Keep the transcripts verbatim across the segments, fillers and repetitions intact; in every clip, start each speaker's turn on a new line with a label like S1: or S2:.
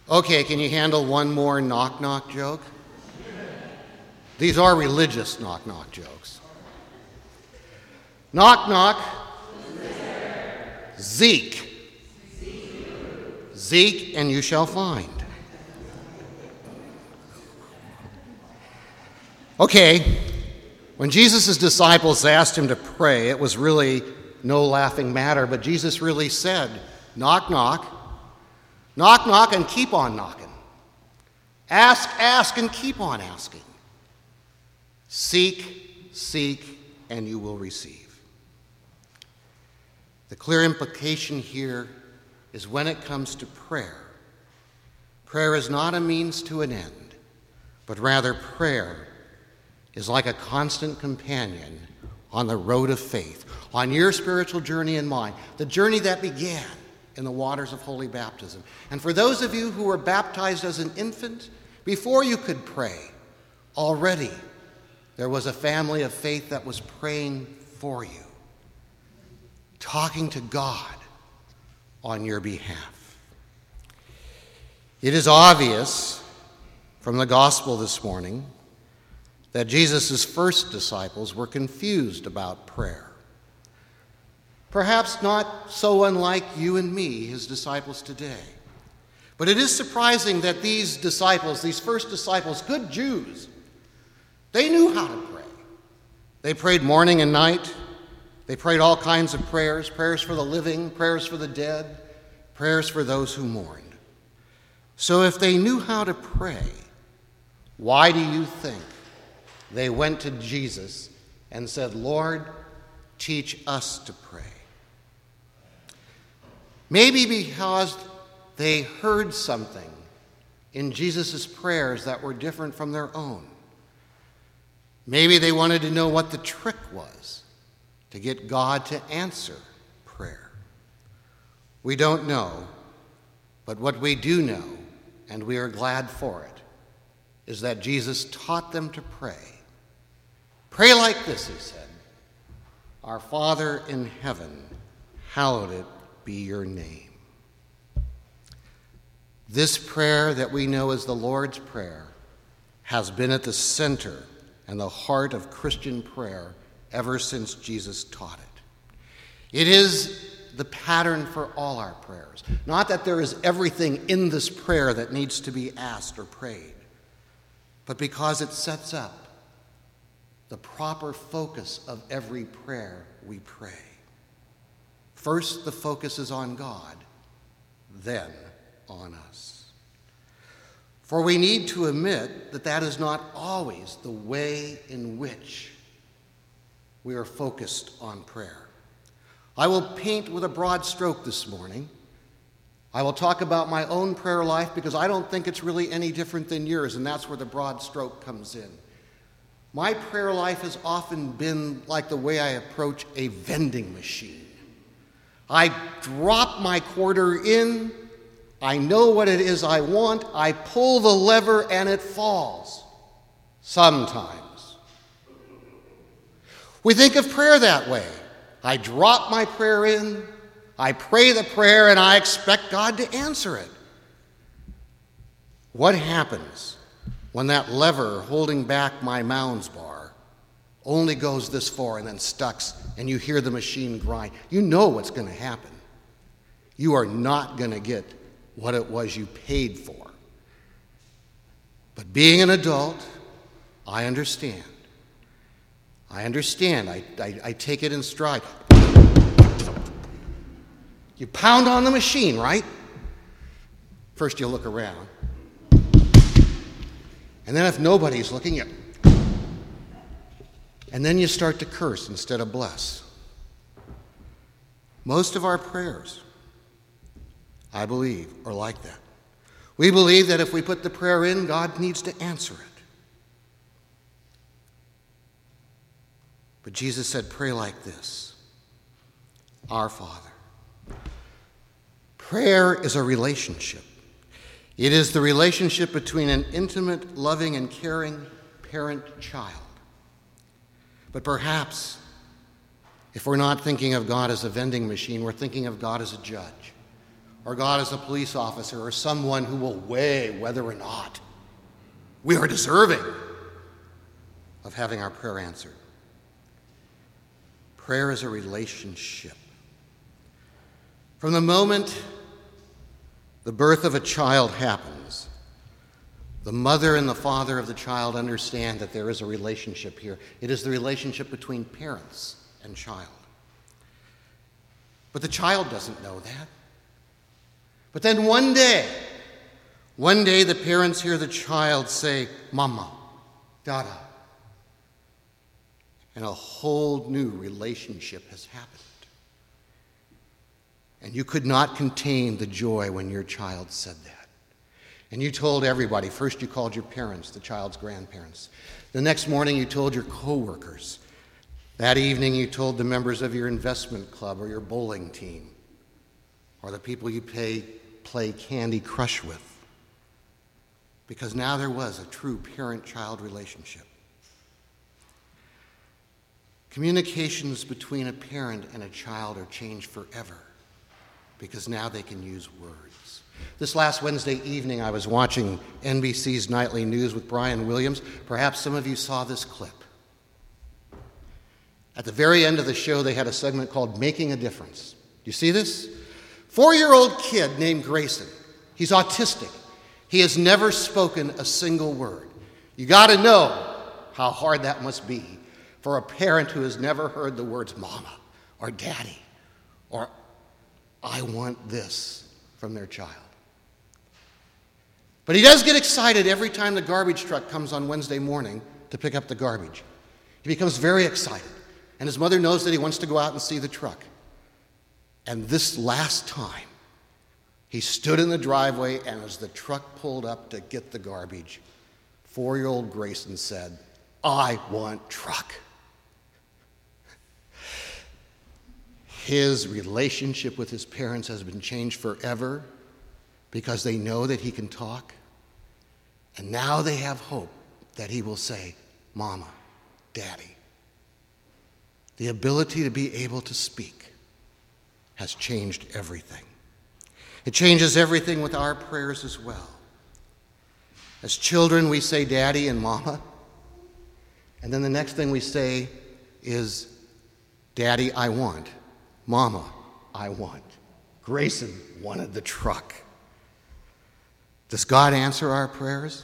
S1: Okay, can you handle one more knock-knock joke? These are religious knock-knock jokes. Knock-knock. Zeke. Zeke, and you shall find. Okay, when Jesus' disciples asked him to pray, it was really no laughing matter, but Jesus really said, knock, knock, knock, knock, and keep on knocking. Ask, ask, and keep on asking. Seek, seek, and you will receive. The clear implication here is when it comes to prayer, prayer is not a means to an end, but rather prayer is like a constant companion on the road of faith, on your spiritual journey and mine, the journey that began in the waters of holy baptism. And for those of you who were baptized as an infant, before you could pray, already there was a family of faith that was praying for you, talking to God on your behalf. It is obvious from the gospel this morning that Jesus' first disciples were confused about prayer. Perhaps not so unlike you and me, his disciples today. But it is surprising that these disciples, these first disciples, good Jews, they knew how to pray. They prayed morning and night. They prayed all kinds of prayers, prayers for the living, prayers for the dead, prayers for those who mourned. So if they knew how to pray, why do you think they went to Jesus and said, Lord, teach us to pray? Maybe because they heard something in Jesus' prayers that were different from their own. Maybe they wanted to know what the trick was to get God to answer prayer. We don't know, but what we do know, and we are glad for it, is that Jesus taught them to pray. Pray like this, he said. Our Father in heaven, hallowed it be your name. This prayer that we know as the Lord's Prayer has been at the center and the heart of Christian prayer ever since Jesus taught it. It is the pattern for all our prayers. Not that there is everything in this prayer that needs to be asked or prayed, but because it sets up the proper focus of every prayer we pray. First, the focus is on God, then on us. For we need to admit that that is not always the way in which we are focused on prayer. I will paint with a broad stroke this morning. I will talk about my own prayer life because I don't think it's really any different than yours, and that's where the broad stroke comes in. My prayer life has often been like the way I approach a vending machine. I drop my quarter in, I know what it is I want, I pull the lever and it falls. Sometimes. We think of prayer that way. I drop my prayer in, I pray the prayer, and I expect God to answer it. What happens when that lever holding back my Mounds bar only goes this far and then stucks, and you hear the machine grind? You know what's going to happen. You are not going to get what it was you paid for. But being an adult, I understand. I understand. I, I, I take it in stride. You pound on the machine, right? First you look around. And then if nobody's looking, you... And then you start to curse instead of bless. Most of our prayers, I believe, are like that. We believe that if we put the prayer in, God needs to answer it. But Jesus said, pray like this. Our Father. Prayer is a relationship. It is the relationship between an intimate, loving, and caring parent-child. But perhaps, if we're not thinking of God as a vending machine, we're thinking of God as a judge. or God is a police officer, or someone who will weigh whether or not we are deserving of having our prayer answered. Prayer is a relationship. From the moment the birth of a child happens, the mother and the father of the child understand that there is a relationship here. It is the relationship between parents and child. But the child doesn't know that. But then one day, one day the parents hear the child say, "Mama, Dada," and a whole new relationship has happened. And you could not contain the joy when your child said that. And you told everybody. First you called your parents, the child's grandparents. The next morning you told your coworkers. That evening you told the members of your investment club or your bowling team, or the people you pay, play Candy Crush with. Because now there was a true parent-child relationship. Communications between a parent and a child are changed forever, because now they can use words. This last Wednesday evening, I was watching N B C's Nightly News with Brian Williams. Perhaps some of you saw this clip. At the very end of the show, they had a segment called Making a Difference. Do you see this? Four-year-old kid named Grayson. He's autistic. He has never spoken a single word. You got to know how hard that must be for a parent who has never heard the words mama or daddy or I want this from their child. But he does get excited every time the garbage truck comes on Wednesday morning to pick up the garbage. He becomes very excited, and his mother knows that he wants to go out and see the truck. And this last time, he stood in the driveway, and as the truck pulled up to get the garbage, four-year-old Grayson said, "I want truck." His relationship with his parents has been changed forever because they know that he can talk. And now they have hope that he will say, "Mama, Daddy." The ability to be able to speak has changed everything. It changes everything with our prayers as well. As children, we say Daddy and Mama. And then the next thing we say is, Daddy, I want. Mama, I want. Grayson wanted the truck. Does God answer our prayers?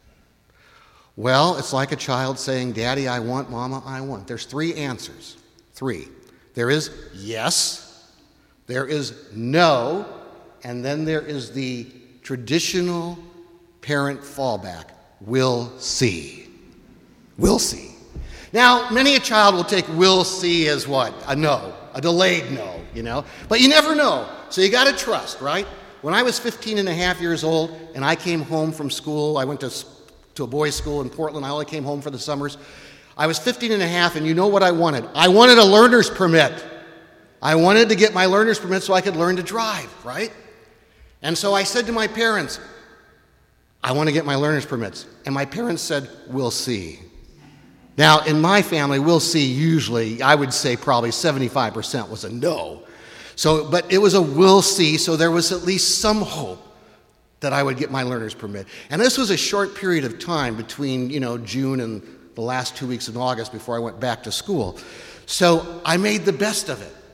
S1: Well, it's like a child saying, Daddy, I want. Mama, I want. There's three answers. Three. There is yes, there is no, and then there is the traditional parent fallback. We'll see. We'll see. Now, many a child will take we'll see as what? A no, a delayed no, you know? But you never know, so you got to trust, right? When I was fifteen and a half years old and I came home from school, I went to, to a boys' school in Portland. I only came home for the summers. I was fifteen and a half, and you know what I wanted? I wanted a learner's permit. I wanted to get my learner's permit so I could learn to drive, right? And so I said to my parents, I want to get my learner's permits. And my parents said, we'll see. Now, in my family, we'll see usually, I would say probably seventy-five percent was a no. So, but it was a we'll see, so there was at least some hope that I would get my learner's permit. And this was a short period of time between, you know, June and the last two weeks in August before I went back to school. So I made the best of it.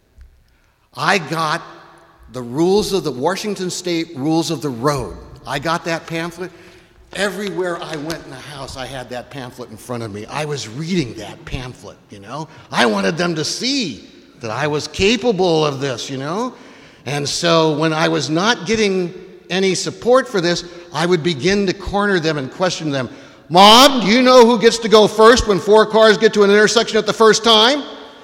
S1: I got the rules of the Washington State Rules of the Road. I got that pamphlet. Everywhere I went in the house, I had that pamphlet in front of me. I was reading that pamphlet, you know. I wanted them to see that I was capable of this, you know. And so when I was not getting any support for this, I would begin to corner them and question them. Mom, do you know who gets to go first when four cars get to an intersection at the first time?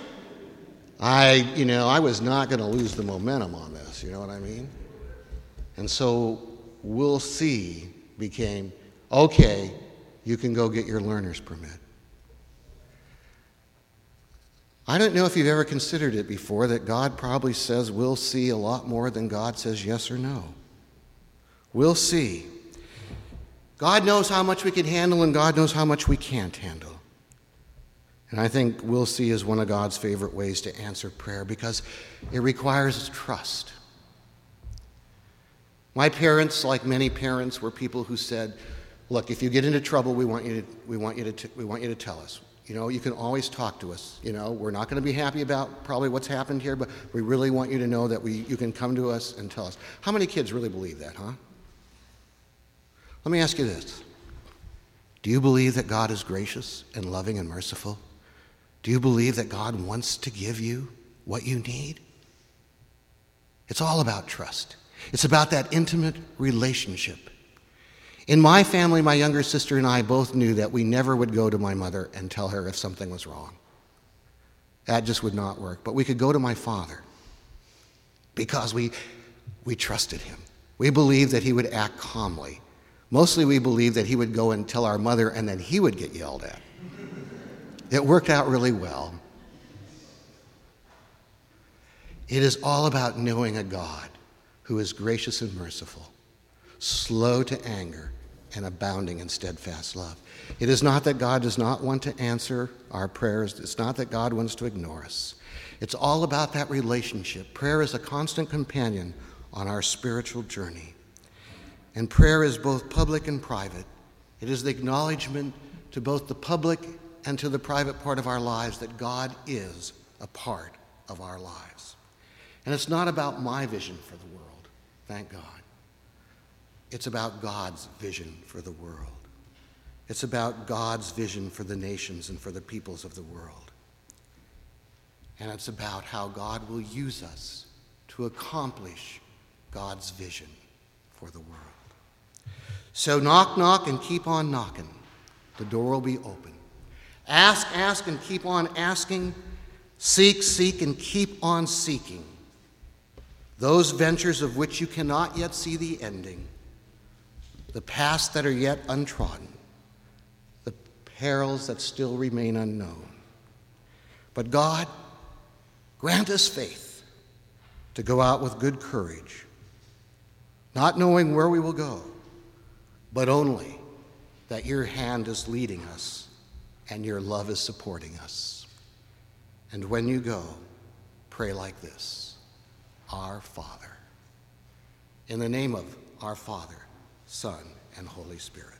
S1: I, you know, I was not going to lose the momentum on this, you know what I mean? And so we'll see became, okay, you can go get your learner's permit. I don't know if you've ever considered it before that God probably says we'll see a lot more than God says yes or no. We'll see. God knows how much we can handle, and God knows how much we can't handle. And I think we'll see is one of God's favorite ways to answer prayer because it requires trust. My parents, like many parents, were people who said, look, if you get into trouble, we want you to, we want you to, t- we want you to tell us. You know, you can always talk to us. You know, we're not going to be happy about probably what's happened here, but we really want you to know that we, you can come to us and tell us. How many kids really believe that, huh? Let me ask you this. Do you believe that God is gracious and loving and merciful? Do you believe that God wants to give you what you need? It's all about trust. It's about that intimate relationship. In my family, my younger sister and I both knew that we never would go to my mother and tell her if something was wrong. That just would not work. But we could go to my father because we, we trusted him. We believed that he would act calmly. Mostly we believed that he would go and tell our mother and then he would get yelled at. It worked out really well. It is all about knowing a God who is gracious and merciful, slow to anger, and abounding in steadfast love. It is not that God does not want to answer our prayers. It's not that God wants to ignore us. It's all about that relationship. Prayer is a constant companion on our spiritual journey. And prayer is both public and private. It is the acknowledgement to both the public and to the private part of our lives that God is a part of our lives. And it's not about my vision for the world, thank God. It's about God's vision for the world. It's about God's vision for the nations and for the peoples of the world. And it's about how God will use us to accomplish God's vision for the world. So knock, knock, and keep on knocking. The door will be open. Ask, ask, and keep on asking. Seek, seek, and keep on seeking. Those ventures of which you cannot yet see the ending, the paths that are yet untrodden, the perils that still remain unknown. But God, grant us faith to go out with good courage, not knowing where we will go, but only that your hand is leading us and your love is supporting us. And when you go, pray like this: Our Father. In the name of our Father, Son, and Holy Spirit.